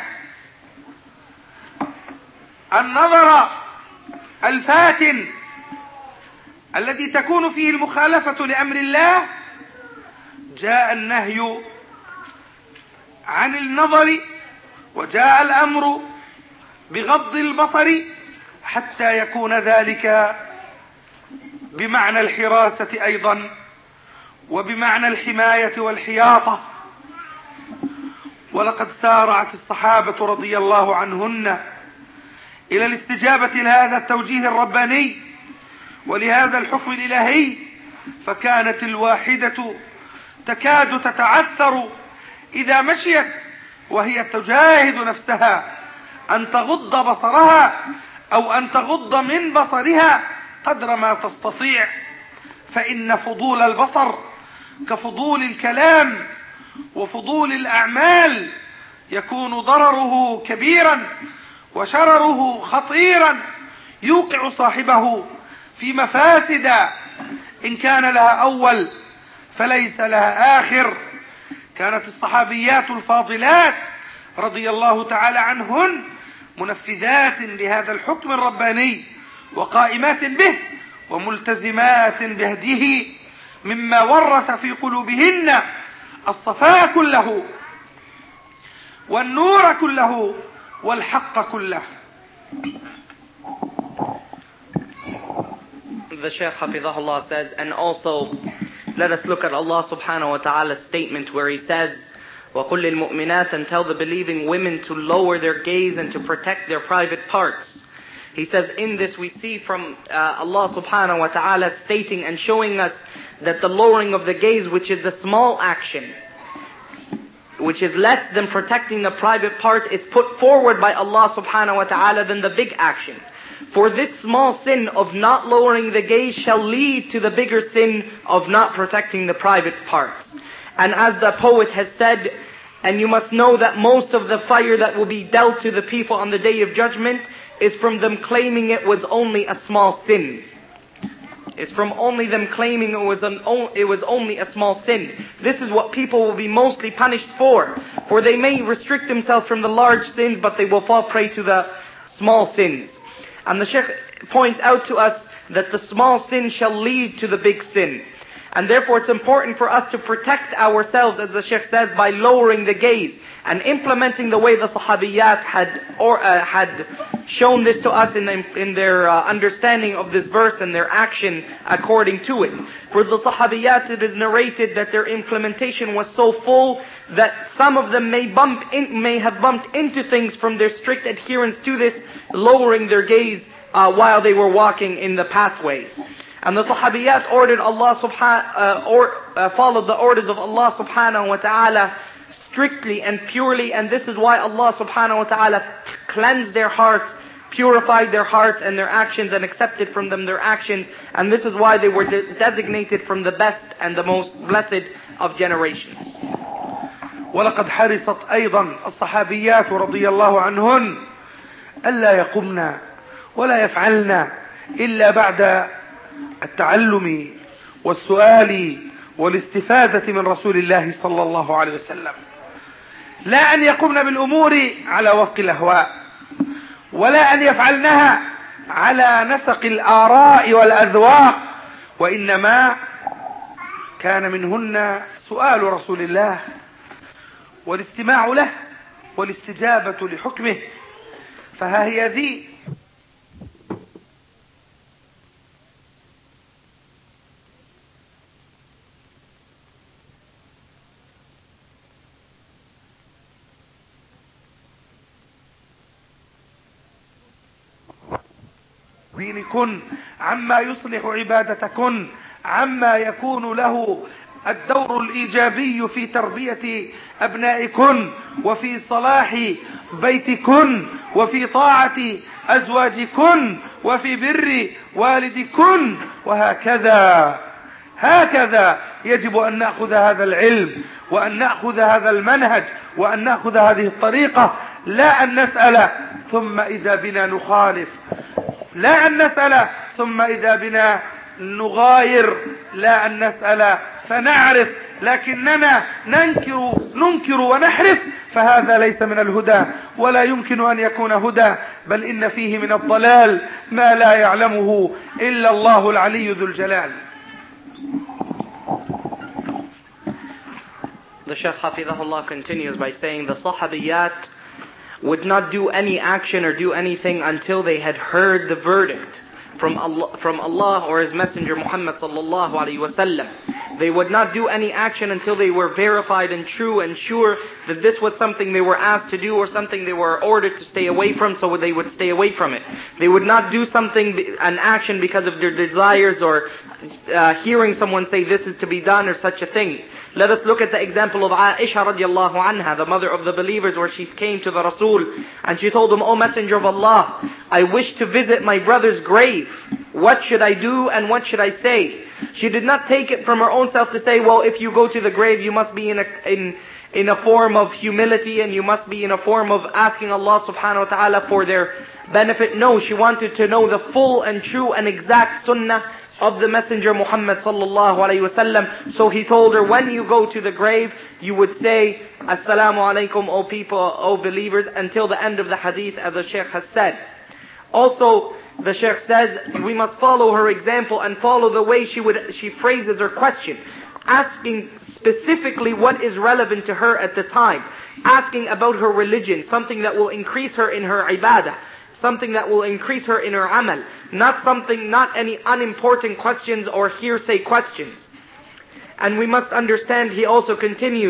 النظر الفاتن الذي تكون فيه المخالفة لأمر الله، جاء النهي عن النظر وجاء الأمر بغض البصر، حتى يكون ذلك بمعنى الحراسة أيضا وبمعنى الحماية والحياطة. ولقد سارعت الصحابة رضي الله عنهن إلى الاستجابة لهذا التوجيه الرباني ولهذا الحكم الإلهي، فكانت الواحدة تكاد تتعثر إذا مشيت وهي تجاهد نفسها أن تغض بصرها أو أن تغض من بصرها قدر ما تستطيع، فإن فضول البصر كفضول الكلام وفضول الأعمال يكون ضرره كبيرا وشرره خطيرا، يوقع صاحبه في مفاسد إن كان لها أول فليس لها آخر. كانت الصحابيات الفاضلات رضي الله تعالى عنهن منفذات لهذا الحكم الرباني وقائمات به وملتزمات بهديه، مما ورث في قلوبهن الصفاء كله والنور كله والحق كله. The Shaykh Hafidhahullah says, and also let us look at Allah subhanahu wa ta'ala's statement where he says, وَقُلْ لِلْمُؤْمِنَاتِ, and tell the believing women to lower their gaze and to protect their private parts. He says in this we see from Allah subhanahu wa ta'ala stating and showing us that the lowering of the gaze, which is the small action, which is less than protecting the private part, is put forward by Allah subhanahu wa ta'ala than the big action. For this small sin of not lowering the gaze shall lead to the bigger sin of not protecting the private parts. And as the poet has said, and you must know that most of the fire that will be dealt to the people on the Day of Judgment is from them claiming it was only a small sin. It's from only them claiming it was only a small sin. This is what people will be mostly punished for. For they may restrict themselves from the large sins, but they will fall prey to the small sins. And the Shaykh points out to us that the small sin shall lead to the big sin. And therefore it's important for us to protect ourselves, as the Shaykh says, by lowering the gaze and implementing the way the Sahabiyat had shown this to us in their understanding of this verse and their action according to it. For the Sahabiyat, it is narrated that their implementation was so full that some of them may have bumped into things from their strict adherence to this, lowering their gaze while they were walking in the pathways. And the Sahabiyat followed the orders of Allah subhanahu wa ta'ala strictly and purely, and this is why Allah subhanahu wa ta'ala cleansed their hearts, purified their hearts and their actions, and accepted from them their actions, and this is why they were designated from the best and the most blessed of generations. ولقد حرصت أيضا الصحابيات رضي الله عنهن ألا يقمن ولا يفعلن إلا بعد التعلم والسؤال والاستفادة من رسول الله صلى الله عليه وسلم، لا أن يقمن بالأمور على وفق الأهواء، ولا أن يفعلنها على نسق الآراء والأذواق، وإنما كان منهن سؤال رسول الله والاستماع له والاستجابة لحكمه. فها هي ذي دينكن، عما يصلح عبادتكن، عما يكون له الدور الإيجابي في تربية أبنائكن وفي صلاح بيتكن وفي طاعة أزواجكن وفي بر والدكن. هكذا يجب أن نأخذ هذا العلم وأن نأخذ هذا المنهج وأن نأخذ هذه الطريقة، لا أن نسأل ثم إذا بنا نخالف، لا أن نسأل ثم إذا بنا نغاير لا أن نسأل فنعرف، لكننا ننكر ونحرف، فهذا ليس من الهدى ولا يمكن أن يكون هدى، بل إن فيه من الضلال ما لا يعلمه إلا الله العلي ذو الجلال. The Shaykh Hafidhahullah continues by saying the Sahabiyat would not do any action or do anything until they had heard the verdict from Allah or His Messenger Muhammad sallallahu alaihi wasallam. They would not do any action until they were verified and true and sure that this was something they were asked to do or something they were ordered to stay away from, so they would stay away from it. They would not do an action because of their desires or hearing someone say this is to be done or such a thing. Let us look at the example of Aisha radiallahu anha, the mother of the believers, where she came to the Rasul and she told him, "O Messenger of Allah, I wish to visit my brother's grave. What should I do and what should I say?" She did not take it from her own self to say, well, if you go to the grave, you must be in a form of humility and you must be in a form of asking Allah subhanahu wa ta'ala for their benefit. No, she wanted to know the full and true and exact sunnah of the Messenger Muhammad sallallahu alayhi wasallam. So he told her, when you go to the grave, you would say, "Assalamu alaikum, O people, O believers," until the end of the hadith, as the Shaykh has said. Also, the Shaykh says, we must follow her example and follow the way she phrases her question, asking specifically what is relevant to her at the time, asking about her religion, something that will increase her in her ibadah, something that will increase her in her amal, not any unimportant questions or hearsay questions. And we must understand, he also continues,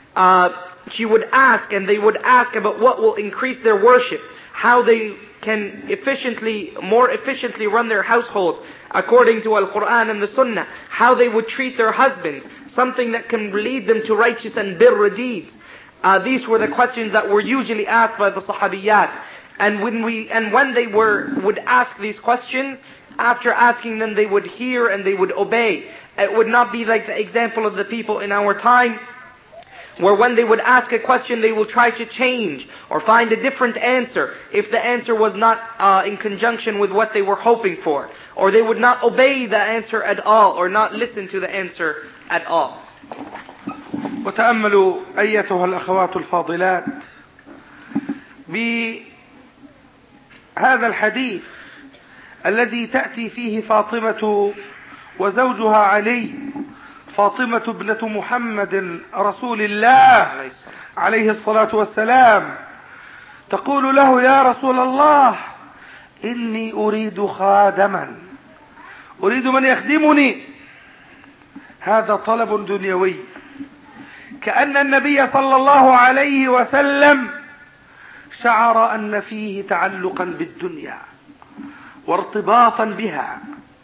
she would ask and they would ask about what will increase their worship, how they can more efficiently run their households according to Al-Quran and the Sunnah, how they would treat their husbands, something that can lead them to righteous and birr deeds. These were the questions that were usually asked by the Sahabiyat. And when they would ask these questions, after asking them they would hear and they would obey. It would not be like the example of the people in our time, where when they would ask a question they will try to change or find a different answer if the answer was not in conjunction with what they were hoping for, or they would not obey the answer at all or not listen to the answer at all. وتأملوا أيتها الأخوات الفاضلات بهذا الحديث الذي تأتي فيه فاطمة وزوجها علي، فاطمة ابنة محمد رسول الله عليه الصلاة والسلام، تقول له: يا رسول الله، إني أريد خادما، أريد من يخدمني. هذا طلب دنيوي، كأن النبي صلى الله عليه وسلم شعر أن فيه تعلقا بالدنيا وارتباطا بها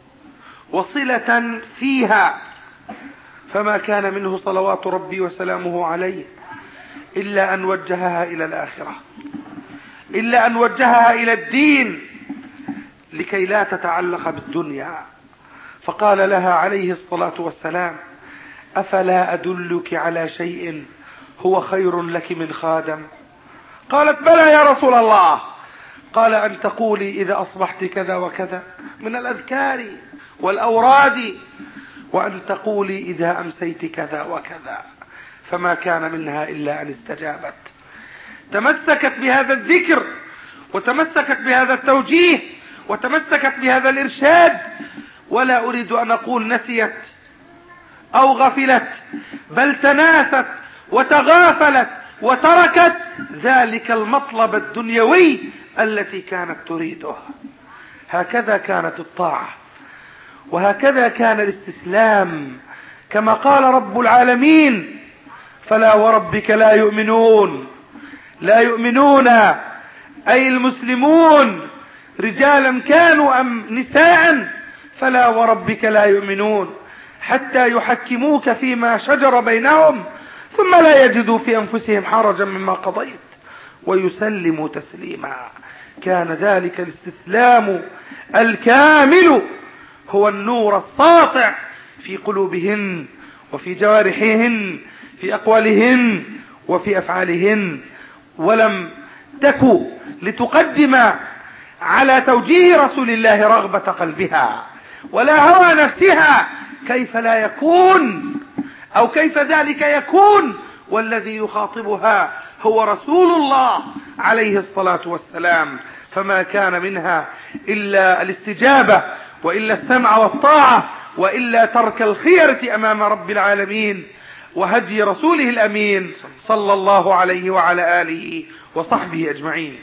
وصلة فيها، فما كان منه صلوات ربي وسلامه عليه إلا أن وجهها إلى الآخرة، إلا أن وجهها إلى الدين لكي لا تتعلق بالدنيا. فقال لها عليه الصلاة والسلام: أفلا أدلك على شيء هو خير لك من خادم؟ قالت: بلى يا رسول الله. قال: أن تقولي إذا أصبحت كذا وكذا من الأذكار والأوراد، وأن تقولي إذا أمسيت كذا وكذا. فما كان منها إلا أن استجابت، تمسكت بهذا الذكر وتمسكت بهذا التوجيه وتمسكت بهذا الإرشاد. ولا أريد أن أقول نسيت أو غفلت، بل تناست وتغافلت وتركت ذلك المطلب الدنيوي التي كانت تريده. هكذا كانت الطاعة، وهكذا كان الاستسلام، كما قال رب العالمين: فلا وربك لا يؤمنون، لا يؤمنون أي المسلمون، رجالا كانوا أم نساء، فلا وربك لا يؤمنون حتى يحكموك فيما شجر بينهم ثم لا يجدوا في أنفسهم حرجا مما قضيت ويسلموا تسليما. كان ذلك الاستسلام الكامل هو النور الساطع في قلوبهن وفي جوارحهن، في أقوالهن وفي أفعالهن. ولم تكن لتقدم على توجيه رسول الله رغبة قلبها، ولا هوى نفسها، كيف لا يكون، أو كيف ذلك يكون والذي يخاطبها هو رسول الله عليه الصلاة والسلام؟ فما كان منها إلا الاستجابة، وإلا السمع والطاعة، وإلا ترك الخيرة أمام رب العالمين وهدي رسوله الأمين صلى الله عليه وعلى آله وصحبه أجمعين.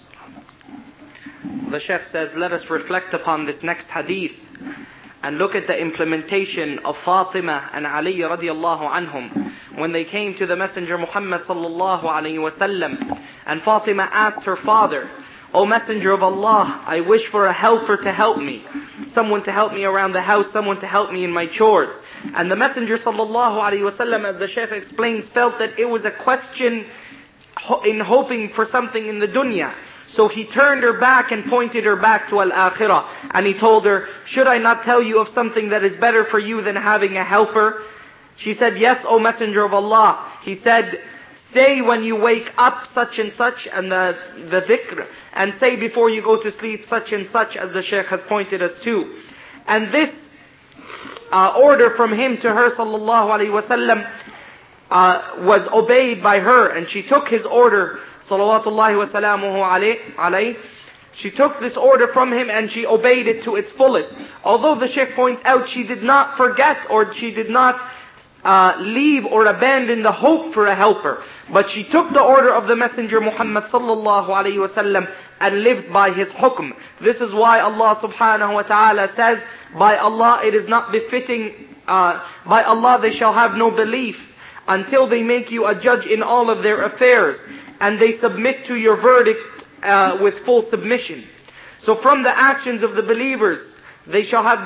The Sheikh says, let us reflect upon this next hadith and look at the implementation of Fatima and Ali radiallahu anhum when they came to the Messenger Muhammad sallallahu alayhi wa sallam, and Fatima asked her father, O Messenger of Allah, I wish for a helper to help me, someone to help me around the house, someone to help me in my chores. And the Messenger sallallahu alayhi wa sallam, as the Shaykh explains, felt that it was a question in hoping for something in the dunya. So he turned her back and pointed her back to al-akhirah. And he told her, should I not tell you of something that is better for you than having a helper? She said, yes, O Messenger of Allah. He said, say when you wake up such and such, and the dhikr, and say before you go to sleep such and such, as the Shaykh has pointed us to. And this order from him to her sallallahu alaihi wasallam was obeyed by her, and she took his order salawatullahi wa salamuhu alayhi. She took this order from him and she obeyed it to its fullest. Although the Shaykh points out she did not forget, or she did not leave or abandon the hope for a helper, but she took the order of the Messenger Muhammad sallallahu alayhi wa sallam and lived by his hukm. This is why Allah subhanahu wa ta'ala says, by Allah it is not befitting, by Allah they shall have no belief until they make you a judge in all of their affairs, and they submit to your verdict with full submission. So from the actions of the believers, they shall not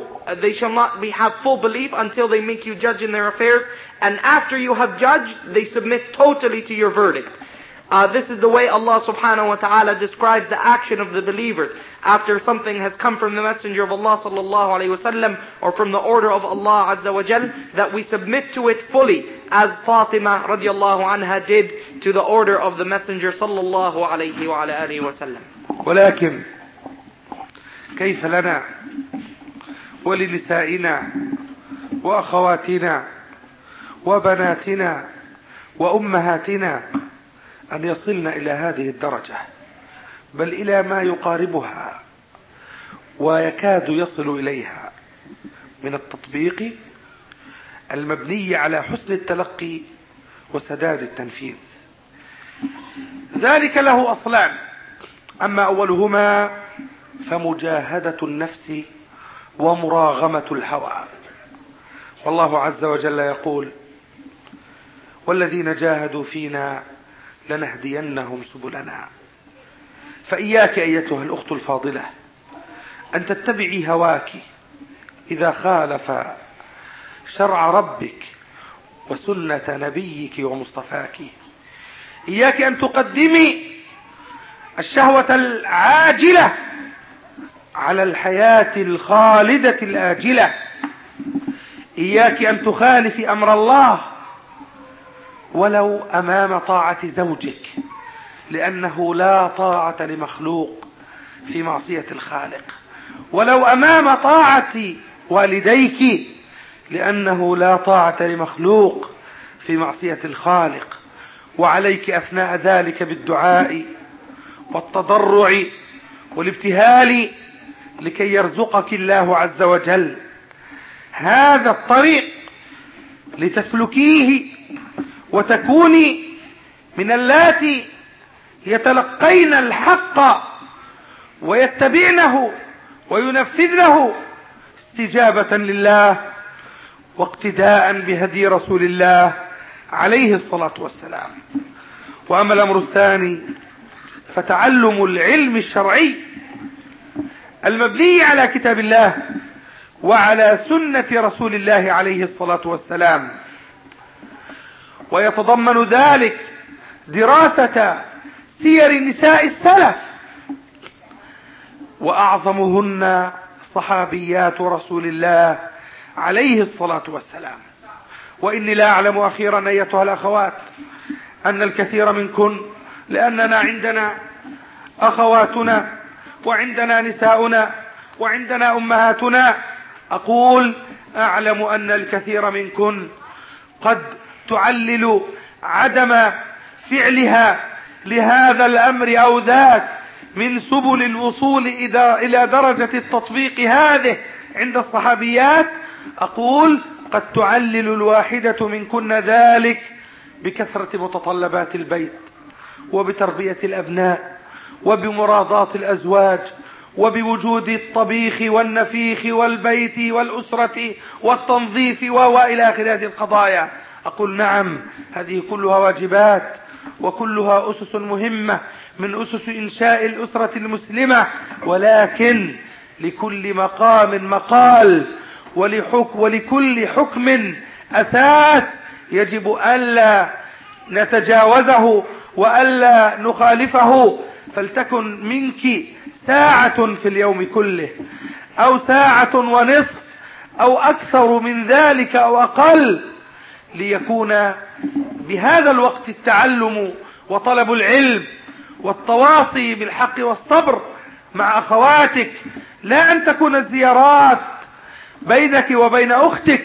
have full belief until they make you judge in their affairs, and after you have judged, they submit totally to your verdict. This is the way Allah subhanahu wa ta'ala describes the action of the believers after something has come from the Messenger of Allah sallallahu alayhi wa sallam, or from the order of Allah azza wa jal, that we submit to it fully, as Fatima radiallahu anha did to the order of the Messenger sallallahu alayhi wa alihi wa sallam. ولكن كيف لنا ولنسائنا وأخواتنا وبناتنا وأمهاتنا أن يصلن إلى هذه الدرجة، بل إلى ما يقاربها ويكاد يصل إليها من التطبيق المبني على حسن التلقي وسداد التنفيذ. ذلك له أصلان، أما أولهما فمجاهدة النفس ومراغمة الهوى. والله عز وجل يقول: والذين جاهدوا فينا لنهدينهم سبلنا. فإياك أيتها الأخت الفاضلة أن تتبعي هواك إذا خالف شرع ربك وسنة نبيك ومصطفاك. إياك أن تقدمي الشهوة العاجلة على الحياة الخالدة الآجلة. إياك أن تخالفي أمر الله ولو أمام طاعة زوجك، لأنه لا طاعة لمخلوق في معصية الخالق، ولو أمام طاعة والديك، لأنه لا طاعة لمخلوق في معصية الخالق. وعليك أثناء ذلك بالدعاء والتضرع والابتهال لكي يرزقك الله عز وجل هذا الطريق لتسلكيه وتكوني من اللاتي يتلقين الحق ويتبعنه وينفذنه استجابة لله واقتداء بهدي رسول الله عليه الصلاة والسلام. وأما الأمر الثاني فتعلم العلم الشرعي المبني على كتاب الله وعلى سنة رسول الله عليه الصلاة والسلام، ويتضمن ذلك دراسة سير نساء السلف، وأعظمهن صحابيات رسول الله عليه الصلاة والسلام. وإني لا أعلم أخيرا أيتها الأخوات أن الكثير منكن، لأننا عندنا أخواتنا وعندنا نساؤنا وعندنا أمهاتنا. أقول أعلم أن الكثير منكن قد تعلل عدم فعلها لهذا الأمر أو ذاك من سبل الوصول إلى درجة التطبيق هذه عند الصحابيات. أقول قد تعلل الواحدة منكن ذلك بكثرة متطلبات البيت، وبتربية الأبناء، وبمراضاة الأزواج، وبوجود الطبيخ والنفيخ والبيت والأسرة والتنظيف وإلى آخر هذه القضايا. أقول نعم، هذه كلها واجبات وكلها أسس مهمة من أسس إنشاء الأسرة المسلمة، ولكن لكل مقام مقال، ولكل حكم أساس يجب ألا نتجاوزه وألا نخالفه. فلتكن منك ساعة في اليوم كله، أو ساعة ونصف، أو أكثر من ذلك أو أقل، ليكون بهذا الوقت التعلم وطلب العلم والتواصي بالحق والصبر مع أخواتك، لا أن تكون الزيارات بينك وبين أختك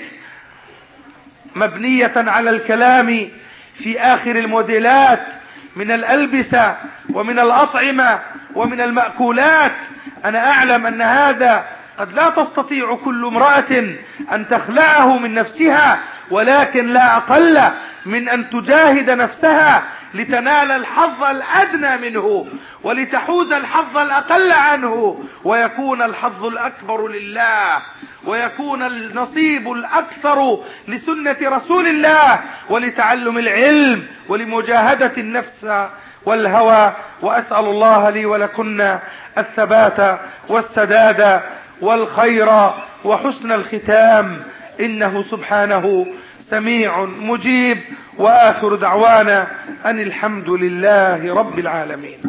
مبنية على الكلام في آخر الموديلات من الألبسة ومن الأطعمة ومن المأكولات. أنا أعلم أن هذا قد لا تستطيع كل امرأة أن تخلعه من نفسها، ولكن لا أقل من أن تجاهد نفسها لتنال الحظ الأدنى منه ولتحوز الحظ الأقل عنه، ويكون الحظ الأكبر لله، ويكون النصيب الأكثر لسنة رسول الله ولتعلم العلم ولمجاهدة النفس والهوى. وأسأل الله لي ولكن الثبات والسداد والخير وحسن الختام، إنه سبحانه سميع مجيب. وآخر دعوانا أن الحمد لله رب العالمين.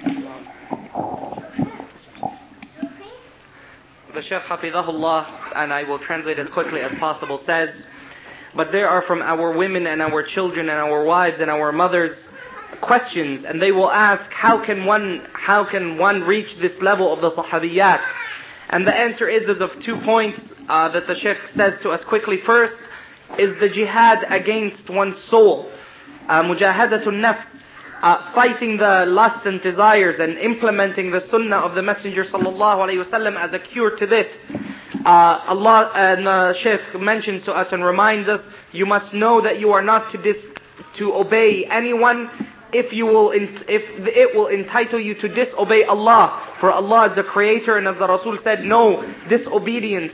The Shaykh Hafidahullah, and I will translate as quickly as possible, says, but there are from our women and our children and our wives and our mothers questions, and they will ask, how can one reach this level of the Sahabiyat? And the answer is of 2 points that the Shaykh says to us quickly. First is the jihad against one's soul, mujahadatun nafs, fighting the lusts and desires and implementing the sunnah of the Messenger sallallahu alaihi wasallam as a cure to this. Allah and the Shaykh mentions to us and reminds us, you must know that you are not to obey anyone if it will entitle you to disobey Allah. For Allah is the creator, and as the Rasul said, no obedience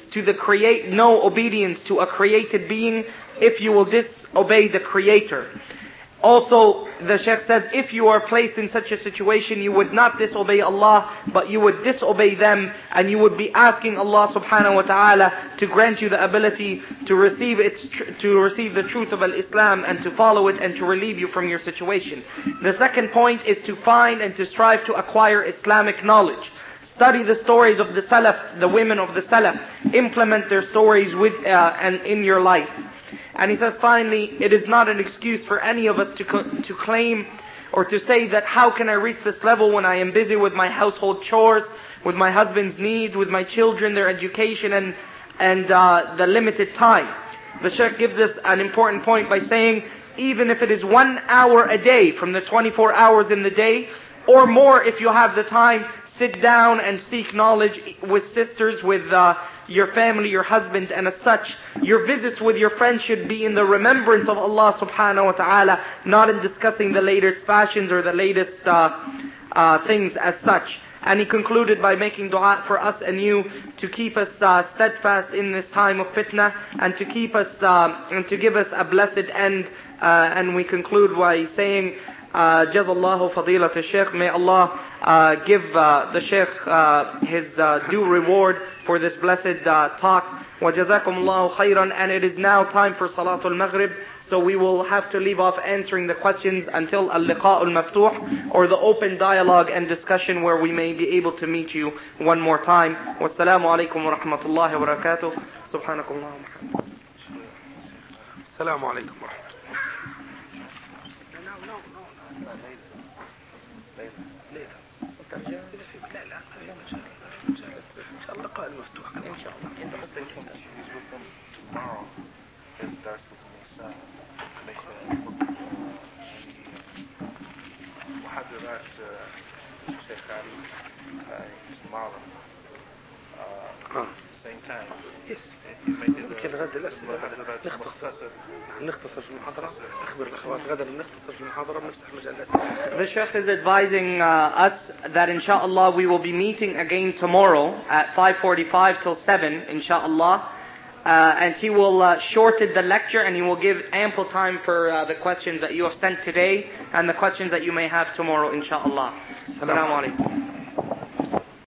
to a created being if you will disobey the creator. Also, the Shaykh says, if you are placed in such a situation, you would not disobey Allah, but you would disobey them, and you would be asking Allah subhanahu wa ta'ala to grant you the ability to receive the truth of Al-Islam and to follow it and to relieve you from your situation. The second point is to find and to strive to acquire Islamic knowledge. Study the stories of the Salaf, the women of the Salaf. Implement their stories and in your life. And he says finally, it is not an excuse for any of us to claim or to say that how can I reach this level when I am busy with my household chores, with my husband's needs, with my children, their education and the limited time. The Shaykh gives us an important point by saying, even if it is 1 hour a day from the 24 hours in the day, or more if you have the time, sit down and seek knowledge with sisters, with your family, your husband, and as such, your visits with your friends should be in the remembrance of Allah subhanahu wa ta'ala, not in discussing the latest fashions or the latest things as such. And he concluded by making dua for us and you to keep us steadfast in this time of fitna, and to keep us and to give us a blessed end. And we conclude by saying, Jazallahu Fadilat al-Shaykh, may Allah give the Shaykh his due reward for this blessed talk. Wa jazakumullahu khairan. And it is now time for Salatul Maghrib, so we will have to leave off answering the questions until Al-Liqa'ul Maftuh, or the open dialogue and discussion where we may be able to meet you one more time. Wassalamu alaikum wa rahmatullahi wa barakatuh. Subhanakallah wa bihamdika. Assalamu alaikum wa rahmatullahi. لا لا ان شاء الله قادم. to ask Sheikh Ali tomorrow. Same time. Yes. ممكن غدا الأسئلة نختصر في المحاضرة. أخبر الأخوات غدا نختصر في المحاضرة ونفتح مجالات. The Sheikh is advising us that inshallah we will be meeting again tomorrow at 5:45 till 7 inshallah. And he will shorten the lecture and he will give ample time for the questions that you have sent today and the questions that you may have tomorrow inshallah. Assalamu alaikum.